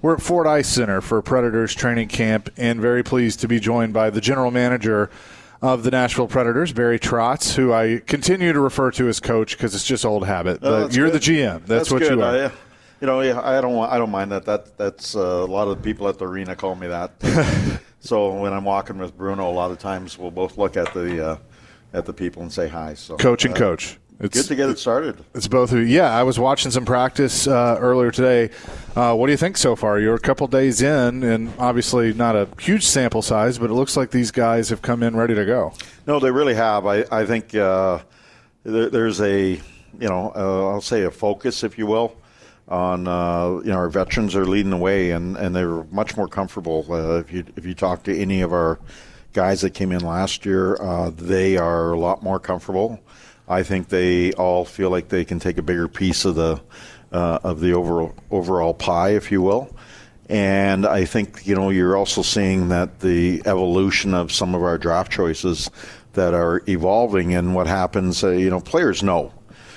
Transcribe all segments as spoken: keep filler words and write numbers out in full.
We're at Ford Ice Center for Predators training camp, and very pleased to be joined by the general manager of the Nashville Predators, Barry Trotz, who I continue to refer to as coach because it's just old habit. Oh, but you're good. the G M. That's, that's what good. you are. I, you know, I don't want, I don't mind that. That that's uh, a lot of the people at the arena call me that. So when I'm walking with Bruno, a lot of times we'll both look at the uh, at the people and say hi. So coach and uh, coach. It's good to get it started. It's both of you. Yeah, I was watching some practice uh, earlier today. Uh, what do you think so far? You're a couple days in, and obviously not a huge sample size, but it looks like these guys have come in ready to go. No, they really have. I, I think uh, there, there's a, you know, uh, I'll say a focus, if you will, on, uh, you know, our veterans are leading the way, and, and they're much more comfortable. Uh, if you if you talk to any of our guys that came in last year, uh, they are a lot more comfortable. I think they all feel like they can take a bigger piece of the uh, of the overall overall pie, if you will. And I think, you know, you're also seeing that the evolution of some of our draft choices that are evolving, and what happens, uh, you know, players know,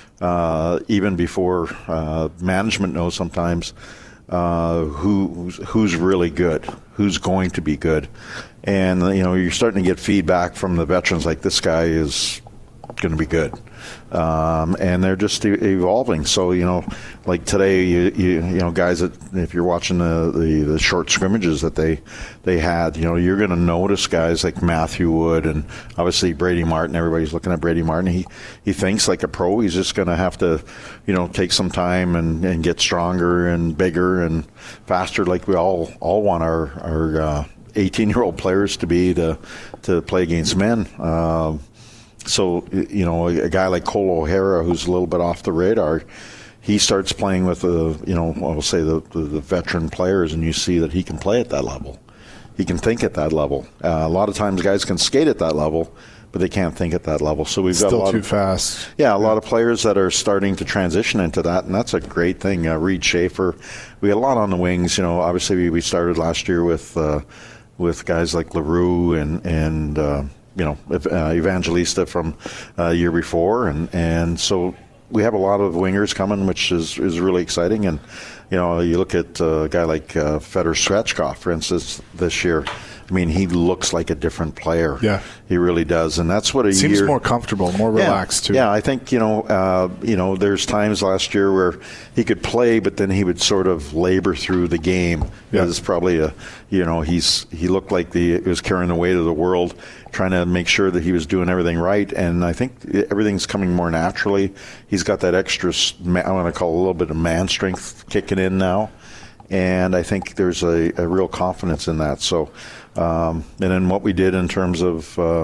uh, even before uh, management knows sometimes, uh, who who's, who's really good, who's going to be good. And, you know, you're starting to get feedback from the veterans like, this guy is going to be good, um, and they're just e- evolving. So, you know, like today, you you, you know, guys that, if you're watching the, the, the short scrimmages that they they had, you know, you're going to notice guys like Matthew Wood and obviously Brady Martin. Everybody's looking at Brady Martin. He he thinks like a pro. He's just going to have to, you know, take some time and, and get stronger and bigger and faster, like we all all want our our uh, eighteen-year-old players to be to to play against men. Uh, So, you know, a, a guy like Cole O'Hara, who's a little bit off the radar, he starts playing with the, you know, I'll say the, the, the veteran players, and you see that he can play at that level. He can think at that level. Uh, a lot of times guys can skate at that level, but they can't think at that level. So we've got Still a lot too of, fast. Yeah, a lot of players that are starting to transition into that, and that's a great thing. Uh, Reed Schaefer, we had a lot on the wings. You know, obviously we, we started last year with uh, with guys like LaRue and and. Uh, you know, uh, Evangelista from uh, year before. And, and so we have a lot of wingers coming, which is, is really exciting. And, you know, you look at a guy like uh, Fedor Svechkov, for instance, this year. I mean, he looks like a different player. Yeah. He really does. And that's what a Seems year... more comfortable, more relaxed, yeah, too. Yeah, I think, you know, uh, you know, there's times last year where he could play, but then he would sort of labor through the game. Yeah. It's probably a, you know, he's he looked like the he was carrying the weight of the world, trying to make sure that he was doing everything right. And I think everything's coming more naturally. He's got that extra, I want to call it a little bit of man strength kicking in now. And I think there's a, a real confidence in that. So, um, and then what we did in terms of, uh,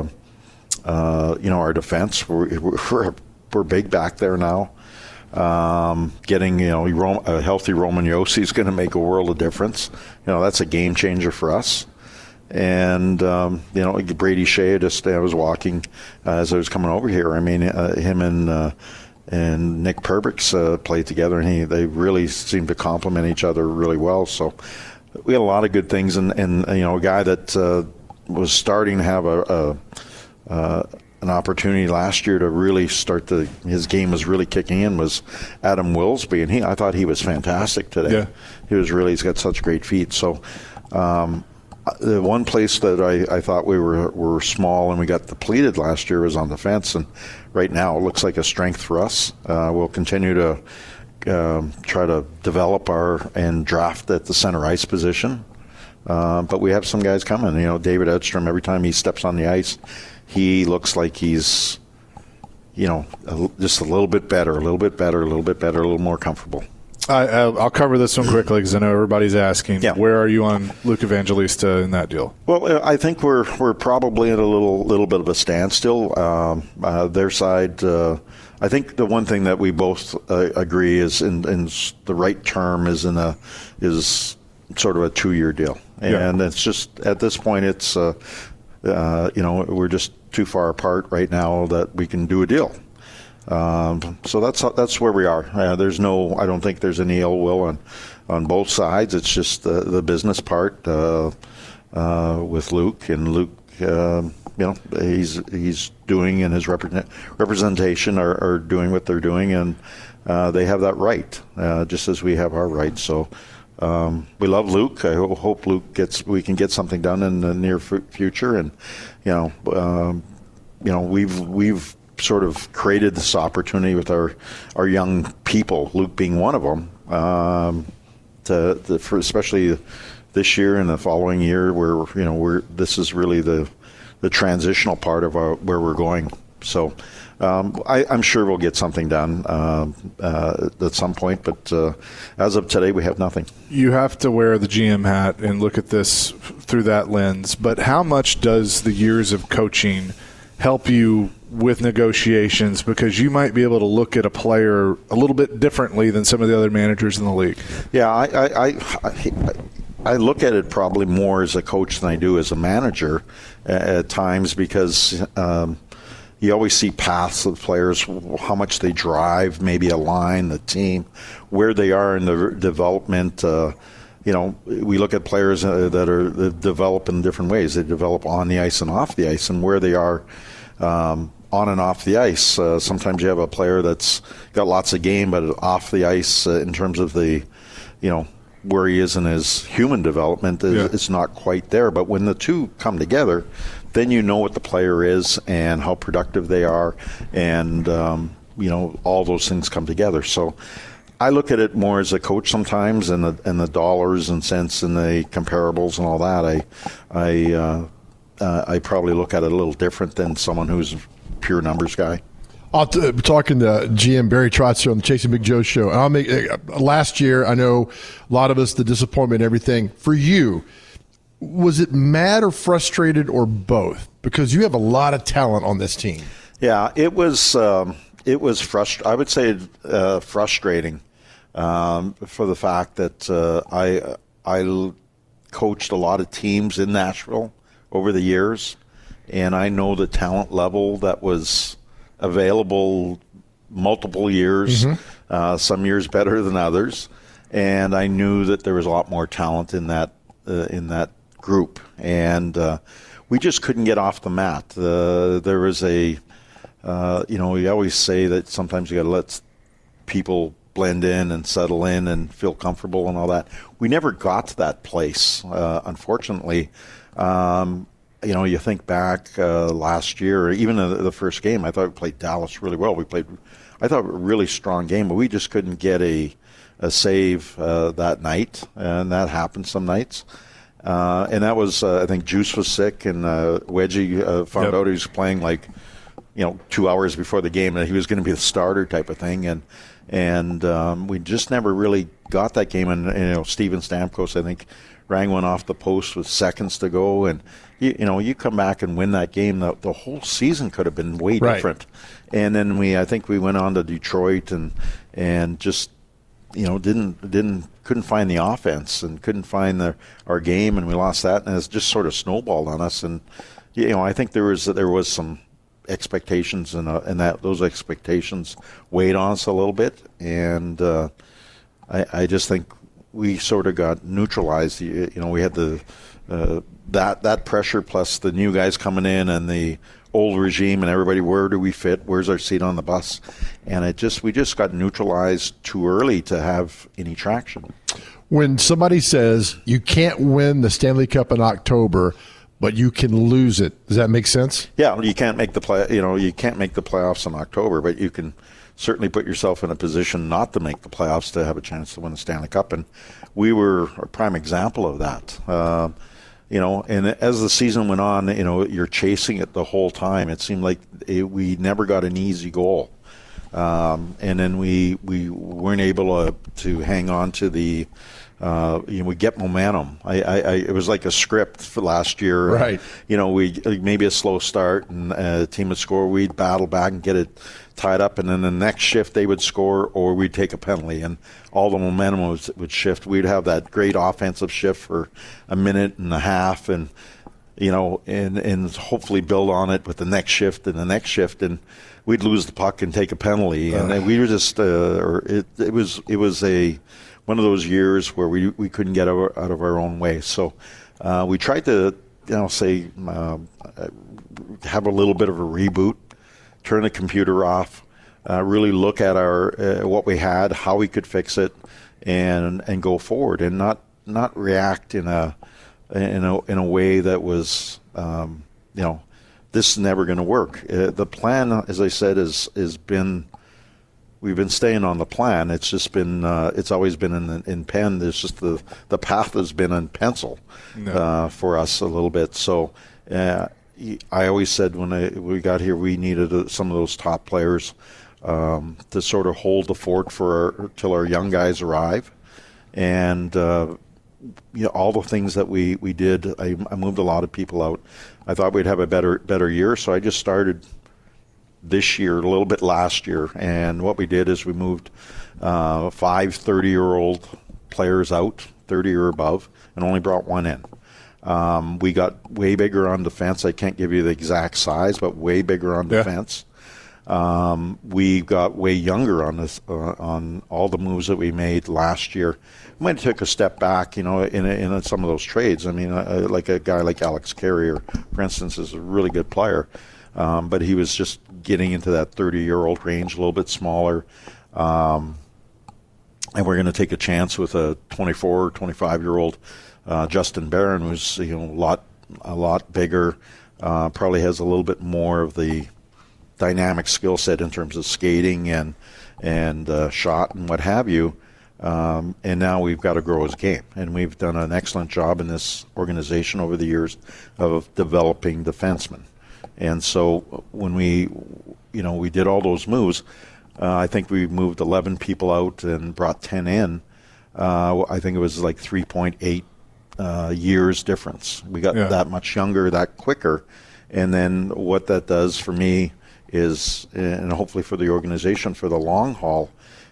uh, you know, our defense, we're, we're, we're big back there now. Um, getting, you know, a healthy Roman Josi is going to make a world of difference. You know, that's a game changer for us. And, um, you know, Brady Shea, just I was walking uh, as I was coming over here. I mean, uh, him and uh, and Nick Perbix uh, played together, and he they really seem to complement each other really well. So we had a lot of good things. And, and you know, a guy that uh, was starting to have a, a uh, an opportunity last year to really start the his game was really kicking in was Adam Wilsby, and he I thought he was fantastic today. Yeah. He was really he's got such great feet. So um, the one place that I, I thought we were were small and we got depleted last year was on defense, and right now it looks like a strength for us. Uh, we'll continue to um, try to develop our and draft at the center ice position. Uh, but we have some guys coming. You know, David Edstrom, every time he steps on the ice, he looks like he's, you know, a, just a little bit better, a little bit better, a little bit better, a little more comfortable. I, I'll cover this one quickly because I know everybody's asking. Yeah. Where are you on Luke Evangelista in that deal? Well, I think we're we're probably at a little little bit of a standstill. Um, uh, their side, uh, I think the one thing that we both uh, agree is, in, in the right term, is in a is sort of a two-year deal, and yeah. It's just at this point, it's uh, uh, you know we're just too far apart right now that we can do a deal. Um, so that's that's where we are. Uh, there's no, I don't think there's any ill will on, on both sides. It's just the, the business part uh, uh, with Luke, and Luke, uh, you know, he's he's doing and his represent, representation are, are doing what they're doing, and uh, they have that right, uh, just as we have our right. So um, we love Luke. I ho- hope Luke gets we can get something done in the near f- future. And you know, um, you know, we've we've sort of created this opportunity with our our young people. Luke being one of them, um, to, to for especially this year and the following year, where you know we're this is really the the transitional part of our, where we're going. So. Um, I, I'm sure we'll get something done uh, uh, at some point, but uh, as of today, we have nothing. You have to wear the G M hat and look at this through that lens, but how much does the years of coaching help you with negotiations, because you might be able to look at a player a little bit differently than some of the other managers in the league? Yeah, I, I, I, I look at it probably more as a coach than I do as a manager at times, because um, – you always see paths of players, how much they drive, maybe a line, the team, where they are in the development. Uh, you know, we look at players uh, that are that develop in different ways. They develop on the ice and off the ice, and where they are um, on and off the ice. Uh, sometimes you have a player that's got lots of game, but off the ice, uh, in terms of the, you know, where he is in his human development, is, yeah. it's not quite there. But when the two come together, then you know what the player is and how productive they are, and um, you know, all those things come together. So I look at it more as a coach sometimes, and the and the dollars and cents and the comparables and all that. I I uh, uh, I probably look at it a little different than someone who's a pure numbers guy. I'll t- talking to G M Barry Trotz here on the Chasing Big Joe show. And I'll make uh, last year, I know a lot of us, the disappointment and everything. For you, was it mad or frustrated or both? Because you have a lot of talent on this team. Yeah, it was um, it was frust- I would say uh, frustrating um, for the fact that uh, I I coached a lot of teams in Nashville over the years, and I know the talent level that was available multiple years, mm-hmm. uh, some years better than others, and I knew that there was a lot more talent in that uh, in that group, and uh, we just couldn't get off the mat. Uh, there was a, uh, you know, we always say that sometimes you got to let people blend in and settle in and feel comfortable and all that. We never got to that place, uh, unfortunately. Um, you know, you think back uh, last year, even the, the first game, I thought we played Dallas really well. We played, I thought, a really strong game, but we just couldn't get a, a save uh, that night, and that happens some nights. Uh, and that was, uh, I think, Juice was sick, and uh, Wedgie uh, found yep. out he was playing like, you know, two hours before the game, and he was going to be the starter type of thing. And and um, we just never really got that game. And, and you know, Steven Stamkos, I think, rang one off the post with seconds to go. And, you, you know, you come back and win that game, the, the whole season could have been way right. different. And then we, I think we went on to Detroit and and just, you know, didn't didn't couldn't find the offense and couldn't find the our game, and we lost that, and it's just sort of snowballed on us. And you know, I think there was there was some expectations, and uh, and that those expectations weighed on us a little bit, and uh, I, I just think we sort of got neutralized. You know, we had the uh, that that pressure plus the new guys coming in and the old regime and everybody, where do we fit? Where's our seat on the bus? And it just we just got neutralized too early to have any traction. When somebody says you can't win the Stanley Cup in October, but you can lose it, does that make sense? Yeah, you can't make the play. You know, you can't make the playoffs in October, but you can certainly put yourself in a position not to make the playoffs to have a chance to win the Stanley Cup. And we were a prime example of that. Uh, You know, and as the season went on, you know, you're chasing it the whole time. It seemed like it, we never got an easy goal. Um, and then we we weren't able to, to hang on to the, uh, you know, we get momentum. I, I, I it was like a script for last year. Right. You know, we maybe a slow start and a team would score. We'd battle back and get it tied up, and then the next shift they would score, or we'd take a penalty, and all the momentum was, would shift. We'd have that great offensive shift for a minute and a half, and you know, and and hopefully build on it with the next shift and the next shift, and we'd lose the puck and take a penalty, and uh. we were just, uh, or it it was it was a one of those years where we we couldn't get out, out of our own way. So uh, we tried to, you know, say uh, have a little bit of a reboot. Turn the computer off, uh, really look at our uh, what we had, how we could fix it, and and go forward and not not react in a in a in a way that was um, you know, this is never going to work. Uh, the plan, as I said, is has been. We've been staying on the plan. It's just been, uh, it's always been in in pen. There's just the, the path has been in pencil no. uh, for us a little bit. So uh, I always said when I, we got here, we needed uh, some of those top players um, to sort of hold the fort for our, till our young guys arrive. And uh, you know, all the things that we, we did, I, I moved a lot of people out. I thought we'd have a better better year, so I just started this year, a little bit last year, and what we did is we moved uh, five thirty-year-old players out, thirty or above, and only brought one in. Um, we got way bigger on defense. I can't give you the exact size, but way bigger on yeah. defense. Um, we got way younger on this, uh, on all the moves that we made last year. We might have took a step back, you know, in in some of those trades. I mean, uh, like a guy like Alex Carrier, for instance, is a really good player. Um, but he was just getting into that thirty-year-old range, a little bit smaller. Um, and we're going to take a chance with a twenty-four, twenty-five-year-old uh, Justin Barron, who's you know a lot, a lot bigger, uh, probably has a little bit more of the dynamic skill set in terms of skating and and uh, shot and what have you. Um, and now we've got to grow his game. And we've done an excellent job in this organization over the years of developing defensemen. And so when we, you know, we did all those moves, uh, I think we moved eleven people out and brought ten in. Uh, I think it was like three point eight uh, years difference. We got yeah. that much younger, that quicker. And then what that does for me is, and hopefully for the organization for the long haul,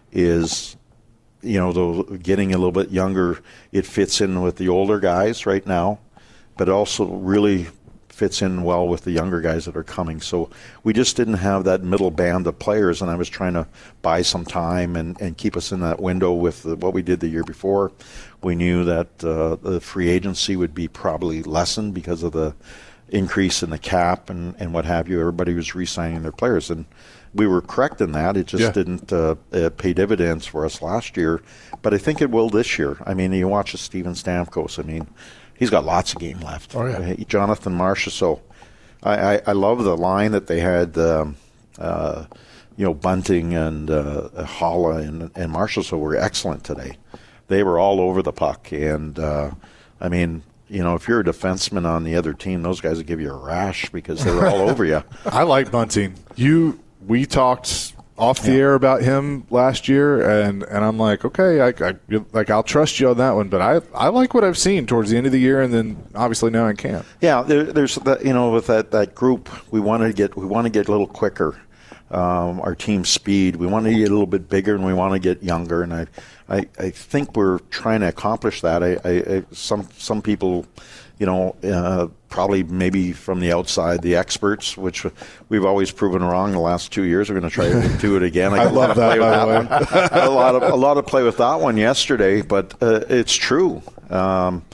is, you know, the, getting a little bit younger, it fits in with the older guys right now, but it also really fits in well with the younger guys that are coming. So we just didn't have that middle band of players, and I was trying to buy some time and, and keep us in that window with the, what we did the year before. We knew that uh, the free agency would be probably lessened because of the increase in the cap and, and what have you. Everybody was re-signing their players, and we were correct in that. It just yeah. didn't uh, uh, pay dividends for us last year, but I think it will this year. I mean, you watch Steven Stamkos, I mean, he's got lots of game left. Oh, yeah. Jonathan Marchessault. So I, I, I love the line that they had, um, uh, you know, Bunting and uh, Holla and, and Marchessault were excellent today. They were all over the puck. And, uh, I mean, you know, if you're a defenseman on the other team, those guys will give you a rash because they were all over you. I like Bunting. You, we talked off the yeah. air about him last year, and, and I'm like, okay, I, I like I'll trust you on that one. But I I like what I've seen towards the end of the year, and then obviously now in camp. Yeah, there, there's that, you know, with that, that group, we want to get we want to get a little quicker. Um, our team speed, we want to get a little bit bigger, and we want to get younger. And I, I, I think we're trying to accomplish that. I, I, I some some people, you know, uh, probably maybe from the outside, the experts, which we've always proven wrong the last two years. We're going to try to do it again. I, I love that, by the way. a lot of a lot of play with that one yesterday, but uh, it's true. Um,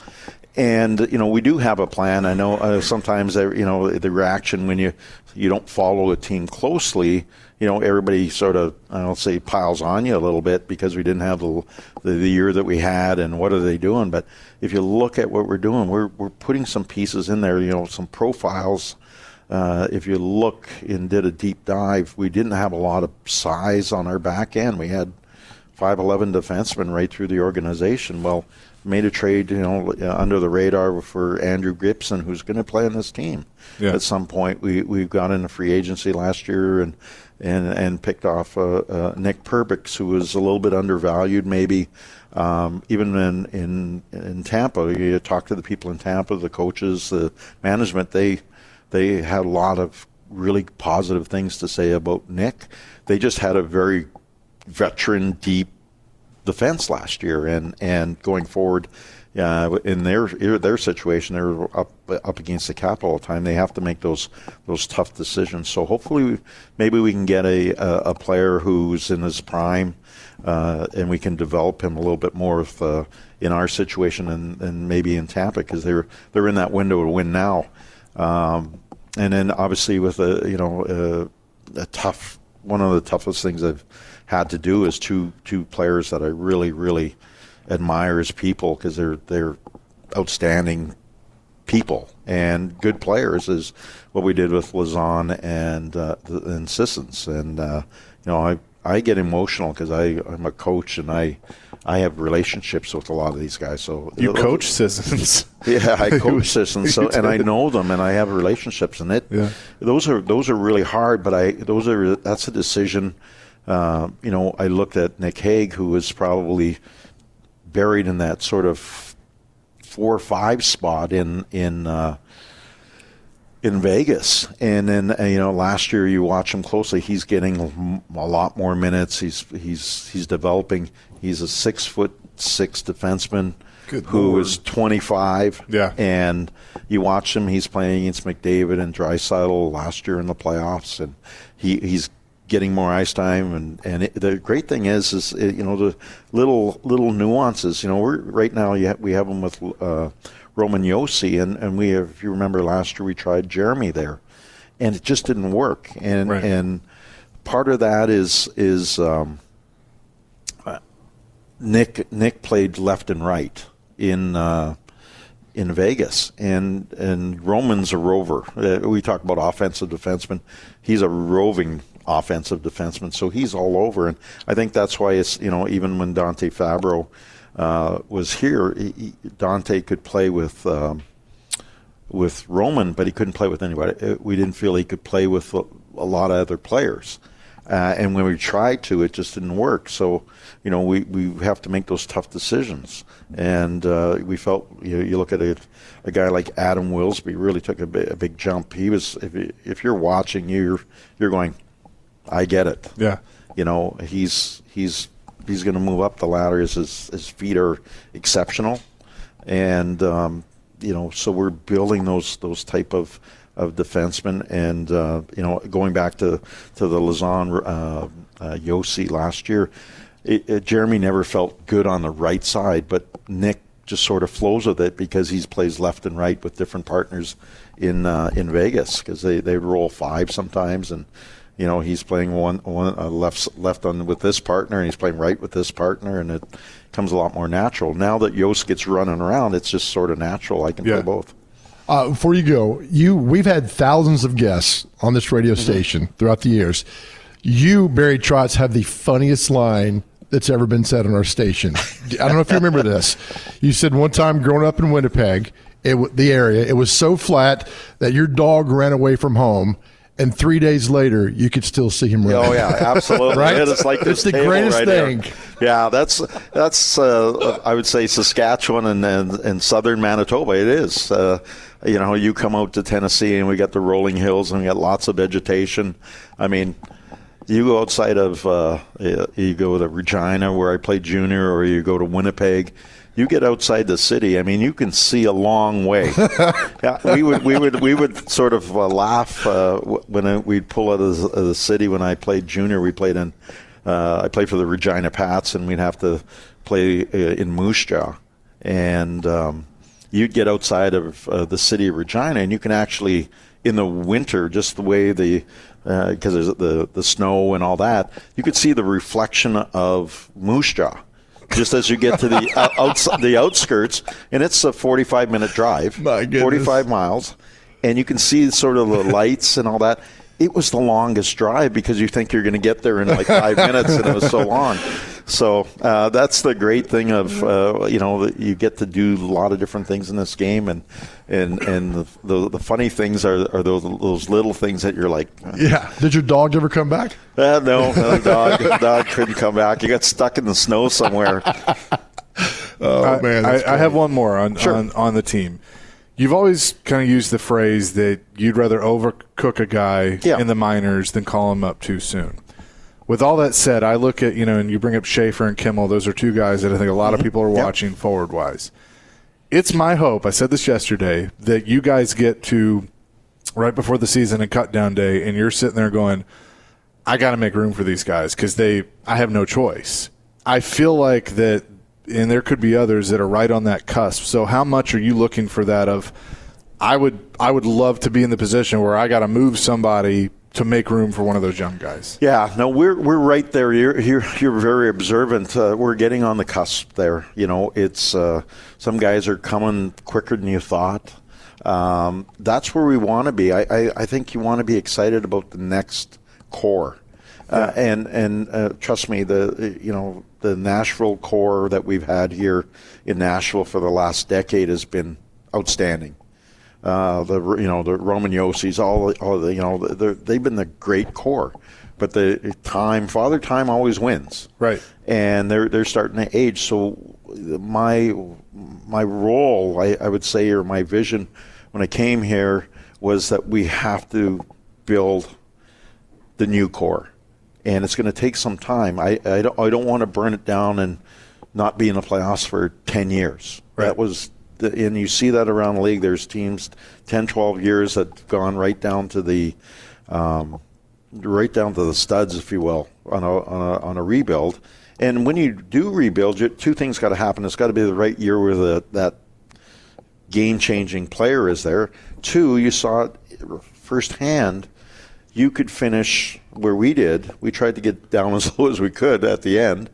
and you know, we do have a plan. I know uh, sometimes uh, you know the reaction when you you don't follow a team closely. You know, everybody sort of, I don't say piles on you a little bit because we didn't have the, the the year that we had, and what are they doing? But if you look at what we're doing, we're we're putting some pieces in there. You know, some profiles. Uh, if you look and did a deep dive, we didn't have a lot of size on our back end. We had five eleven defensemen right through the organization. Well, made a trade, you know, under the radar for Andrew Gibson, who's going to play on this team yeah. at some point. We we got into free agency last year and and and picked off uh, uh, Nick Perbix, who was a little bit undervalued, maybe um, even in, in in Tampa. You talk to the people in Tampa, the coaches, the management. They they had a lot of really positive things to say about Nick. They just had a very veteran, deep defense last year, and, and going forward uh, in their their situation, they're up up against the cap all the time. They have to make those those tough decisions. So hopefully, we, maybe we can get a, a, a player who's in his prime, uh, and we can develop him a little bit more with, uh, in our situation and, and maybe in Tampa, because they're they're in that window to win now. Um, and then obviously with a you know a, a tough one of the toughest things I've had to do is two two players that I really really admire as people because they're they're outstanding people and good players is what we did with Lauzon and uh, and Sissons. And uh, you know, I I get emotional because I I'm a coach and I I have relationships with a lot of these guys. So you coach Sissons. Yeah, I coach Sissons, so and I know them and I have relationships, and it yeah. those are those are really hard. But I those are that's a decision. Uh, you know, I looked at Nick Hague, who was probably buried in that sort of four or five spot in in uh, in Vegas, and then uh, you know, last year you watch him closely. He's getting a lot more minutes. He's he's he's developing. He's a six foot six defenseman. Good who Lord. is twenty-five. Yeah, and you watch him. He's playing against McDavid and Draisaitl last year in the playoffs, and he he's getting more ice time. And and it, the great thing is, is it, you know, the little little nuances. You know, we're right now. You have, we have him with uh, Roman Josi, and and we have, if you remember last year, we tried Jeremy there, and it just didn't work. And right. and part of that is is um, uh, Nick Nick played left and right in uh, in Vegas, and and Roman's a rover. Uh, we talk about offensive defenseman. He's a roving offensive defenseman, so he's all over. And I think that's why it's, you know, even when Dante Fabro uh, was here, he, he, Dante could play with um, with Roman, but he couldn't play with anybody. We didn't feel he could play with a, a lot of other players. Uh, and when we tried to, it just didn't work. So, you know, we, we have to make those tough decisions. And uh, we felt, you know, you look at a, a guy like Adam Wilsby really took a big, a big jump. He was, if, if you're watching, you're you're going, I get it. Yeah. You know, he's he's he's going to move up the ladder. His his feet are exceptional, and um, you know, so we're building those those type of. of defensemen, and uh, you know, going back to to the Lauzon uh, uh, Josi last year, it, it, Jeremy never felt good on the right side, but Nick just sort of flows with it because he plays left and right with different partners in uh, in Vegas, because they, they roll five sometimes, and you know, he's playing one one uh, left left on with this partner, and he's playing right with this partner, and it comes a lot more natural. Now that Yost gets running around, it's just sort of natural. I can yeah. play both. Uh, before you go, you we've had thousands of guests on this radio mm-hmm. station throughout the years. You, Barry Trotz, have the funniest line that's ever been said on our station. I don't know if you remember this. You said one time growing up in Winnipeg, it, the area, it was so flat that your dog ran away from home, and three days later, you could still see him running. Oh yeah, absolutely. Right? It's like this it's the table greatest right thing. Here. Yeah, that's that's uh, I would say Saskatchewan and, and and southern Manitoba. It is. Uh, you know, you come out to Tennessee and we got the rolling hills and we got lots of vegetation. I mean, you go outside of uh, you go to Regina where I played junior, or you go to Winnipeg. You get outside the city, I mean, you can see a long way. yeah, we would, we would, we would sort of uh, laugh uh, when we'd pull out of the, of the city. When I played junior, we played in, uh, I played for the Regina Pats, and we'd have to play uh, in Moose Jaw. And um, you'd get outside of uh, the city of Regina, and you can actually, in the winter, just the way the, because uh, there's the the snow and all that, you could see the reflection of Moose Jaw. Just as you get to the outside, the outskirts, and it's a forty-five minute drive, My goodness. forty-five miles, and you can see sort of the lights and all that. It was the longest drive because you think you're going to get there in like five minutes, and it was so long. So uh, that's the great thing of uh, you know, you get to do a lot of different things in this game, and and and the the, the funny things are are those those little things that you're like. Yeah. Did your dog ever come back? Uh, no, no, the dog the dog couldn't come back. He got stuck in the snow somewhere. Oh I, man, I, that's I have one more on, Sure. on on the team. You've always kind of used the phrase that you'd rather overcook a guy Yeah. in the minors than call him up too soon. With all that said, I look at, you know, and you bring up Schaefer and Kimmel. Those are two guys that I think a lot of people are Yep. watching forward-wise. It's my hope, I said this yesterday, that you guys get to right before the season and cut down day, and you're sitting there going, I got to make room for these guys because they, I have no choice. I feel like that, and there could be others that are right on that cusp. So how much are you looking for that of, I would I would love to be in the position where I got to move somebody to make room for one of those young guys? Yeah, no, we're we're right there. You're you're, you're very observant. Uh, we're getting on the cusp there. You know, it's uh, some guys are coming quicker than you thought. Um, that's where we want to be. I, I, I think you want to be excited about the next core, uh, yeah. and and uh, trust me, the you know the Nashville core that we've had here in Nashville for the last decade has been outstanding. Uh, the you know the Roman Josis, all all the you know they've been the great core, but the time Father Time always wins, right? And they're they're starting to age. So my my role, I, I would say, or my vision when I came here was that we have to build the new core, and it's going to take some time. I I don't I don't want to burn it down and not be in the playoffs for ten years. Right. That was. And you see that around the league. There's teams ten, twelve years that have gone right down to the, um, right down to the studs, if you will, on a on a, on a rebuild. And when you do rebuild, you, two things got to happen. It's got to be the right year where the, that game-changing player is there. Two, you saw it firsthand. You could finish where we did. We tried to get down as low as we could at the end.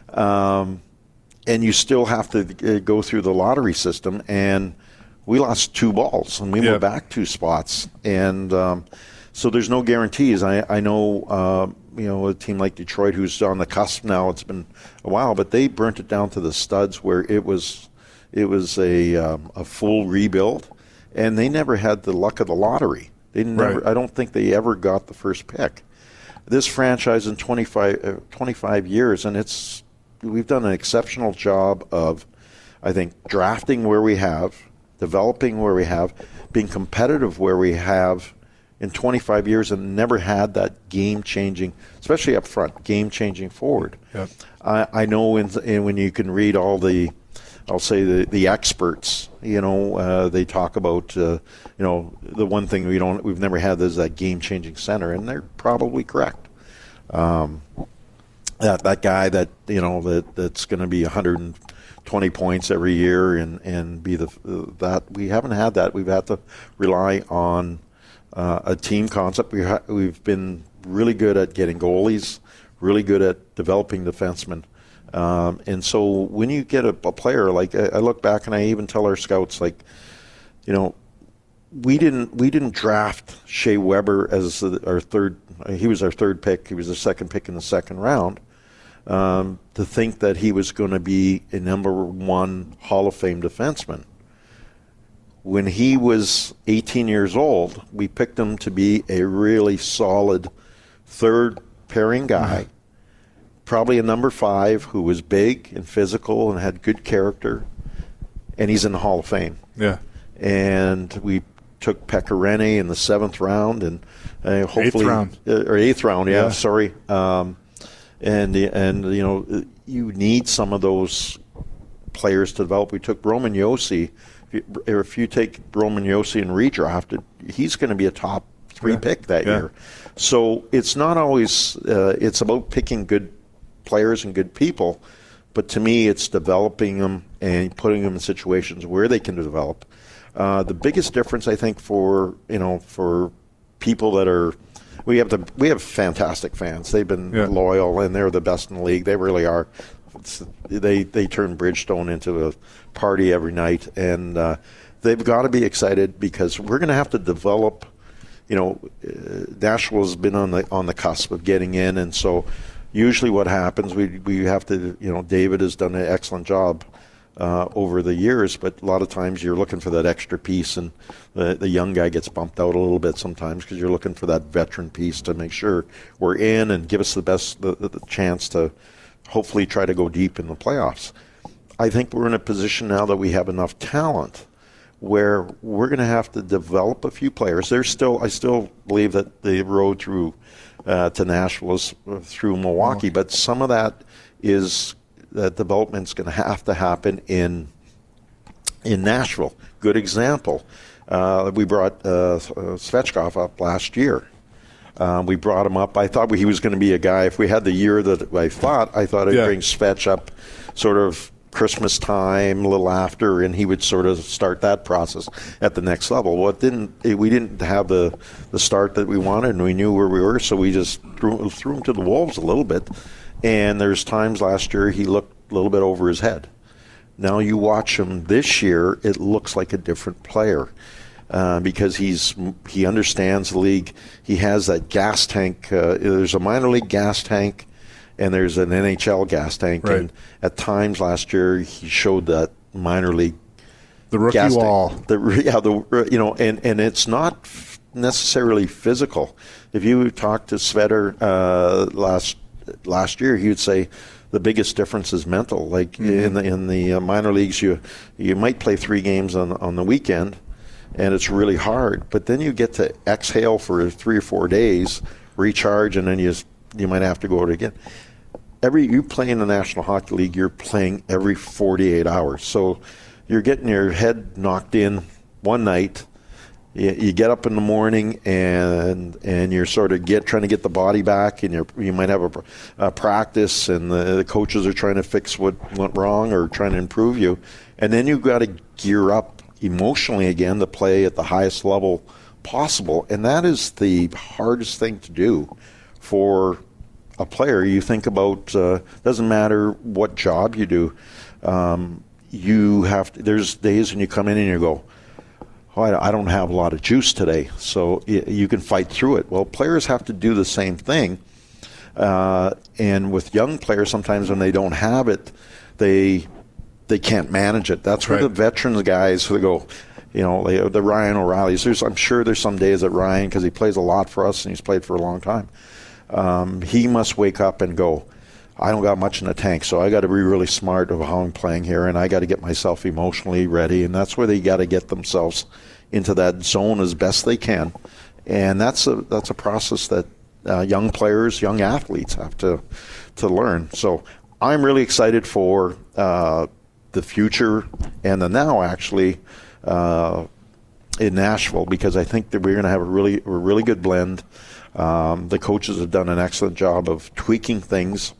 Um, And you still have to go through the lottery system, and we lost two balls, and we yeah. went back two spots, and um, so there's no guarantees. I I know uh, you know a team like Detroit, who's on the cusp now. It's been a while, but they burnt it down to the studs, where it was it was a um, a full rebuild, and they never had the luck of the lottery. They never. Right. I don't think they ever got the first pick. This franchise in twenty-five, uh, twenty-five years, and it's. We've done an exceptional job of, I think, drafting where we have, developing where we have, being competitive where we have in twenty-five years, and never had that game-changing, especially up front, game-changing forward. Yep. I, I know in, in when you can read all the, I'll say the, the experts, you know, uh, they talk about, uh, you know, the one thing we don't, we've never had is that game-changing center, and they're probably correct. Um, That that guy that you know that that's going to be one hundred twenty points every year and, and be the that we haven't had that. We've had to rely on uh, a team concept. We ha- we've been really good at getting goalies, really good at developing defensemen, um, and so when you get a, a player like I, I look back and I even tell our scouts like, you know, we didn't we didn't draft Shea Weber as our third. He was our third pick. He was the second pick in the second round. Um, to think that he was going to be a number one Hall of Fame defenseman. When he was eighteen years old, we picked him to be a really solid third pairing guy, mm-hmm. probably a number five who was big and physical and had good character, and he's in the Hall of Fame. Yeah. And we took Pekka Rinne in the seventh round, and uh, hopefully eighth round. Uh, or eighth round, yeah, yeah. sorry. Um, And, and you know, you need some of those players to develop. We took Roman Josi. If you, if you take Roman Josi and redrafted, he's going to be a top three yeah. pick that yeah. year. So it's not always uh, – it's about picking good players and good people. But to me, it's developing them and putting them in situations where they can develop. Uh, the biggest difference, I think, for, you know, for people that are – We have the we have fantastic fans. They've been yeah. loyal, and they're the best in the league. They really are. It's, they they turn Bridgestone into a party every night, and uh, they've got to be excited because we're going to have to develop. You know, uh, Nashville has been on the on the cusp of getting in, and so usually what happens, we we have to. You know, David has done an excellent job uh, over the years, but a lot of times you're looking for that extra piece, and the, the young guy gets bumped out a little bit sometimes because you're looking for that veteran piece to make sure we're in and give us the best the, the chance to hopefully try to go deep in the playoffs. I think we're in a position now that we have enough talent where we're going to have to develop a few players. There's still, I still believe that the road through uh, to Nashville is through Milwaukee, oh. but some of that is that development's going to have to happen in in Nashville. Good example. Uh, we brought uh, Svechkov up last year. Uh, we brought him up. I thought he was going to be a guy. If we had the year that I thought, I thought I'd yeah. bring Svech up sort of Christmas time, a little after, and he would sort of start that process at the next level. Well, it didn't. It, we didn't have the, the start that we wanted, and we knew where we were, so we just threw, threw him to the wolves a little bit. And there's times last year he looked a little bit over his head. Now you watch him this year, it looks like a different player uh, because he's he understands the league. He has that gas tank. Uh, there's a minor league gas tank, and there's an N H L gas tank. Right. And at times last year, he showed that minor league the rookie gas wall. Tank. The, yeah, the you know, and, and it's not necessarily physical. If you talk to Svedder uh, last last year, he would say the biggest difference is mental. Like mm-hmm. in the in the uh, minor leagues, you you might play three games on on the weekend, and it's really hard. But then you get to exhale for three or four days, recharge, and then you you might have to go out again. Every you play in the National Hockey League, you're playing every forty-eight hours. So you're getting your head knocked in one night. You, you get up in the morning and and you're sort of get trying to get the body back, and you you might have a, a practice, and the, the coaches are trying to fix what went wrong or trying to improve you, and then you've got to gear up emotionally again to play at the highest level possible, and that is the hardest thing to do for a player. You think about uh, doesn't matter what job you do, um, you have to, there's days when you come in and you go, oh, I don't have a lot of juice today, so you can fight through it. Well, players have to do the same thing, uh, and with young players, sometimes when they don't have it, they they can't manage it. That's where right. the veterans guys who go, you know, they, the Ryan O'Reillys. There's, I'm sure there's some days that Ryan, because he plays a lot for us and he's played for a long time, um, he must wake up and go, I don't got much in the tank, so I got to be really smart of how I'm playing here, and I got to get myself emotionally ready, and that's where they got to get themselves into that zone as best they can, and that's a that's a process that uh, young players, young athletes have to to learn. So I'm really excited for uh, the future and the now, actually, uh, in Nashville, because I think that we're going to have a really a really good blend. Um, the coaches have done an excellent job of tweaking things.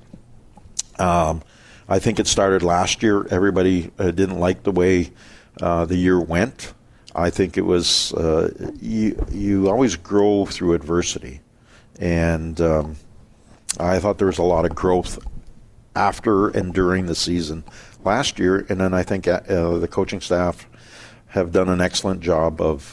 Um, I think it started last year. Everybody uh, didn't like the way uh, the year went. I think it was uh, you, you always grow through adversity. And um, I thought there was a lot of growth after and during the season last year. And then I think uh, the coaching staff have done an excellent job of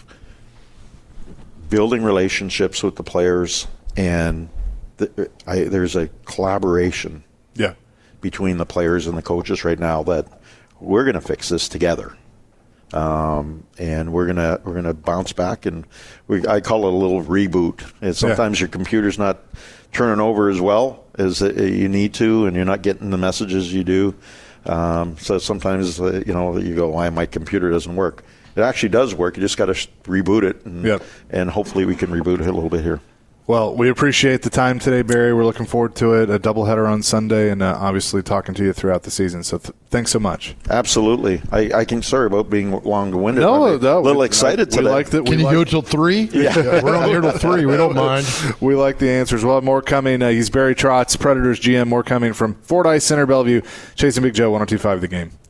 building relationships with the players. And the, I, there's a collaboration. Yeah. Between the players and the coaches right now that we're going to fix this together, um, and we're gonna we're gonna bounce back, and we, I call it a little reboot. And sometimes yeah. your computer's not turning over as well as you need to, and you're not getting the messages you do. Um, so sometimes uh, you know you go, why my computer doesn't work? It actually does work. You just got to sh- reboot it, and, yep. and hopefully we can reboot it a little bit here. Well, we appreciate the time today, Barry. We're looking forward to it, a doubleheader on Sunday, and uh, obviously talking to you throughout the season. So th- thanks so much. Absolutely. I, I can, sorry about being long-winded. No, I'm no. a little we, excited I, today. We like that. Can we you like, go till three? Yeah. yeah. We're on here till three. We don't mind. We like the answers. We'll have more coming. Uh, he's Barry Trotz, Predators G M. More coming from Fordyce Center, Bellevue. Chasing Big Joe, one oh two point five The Game.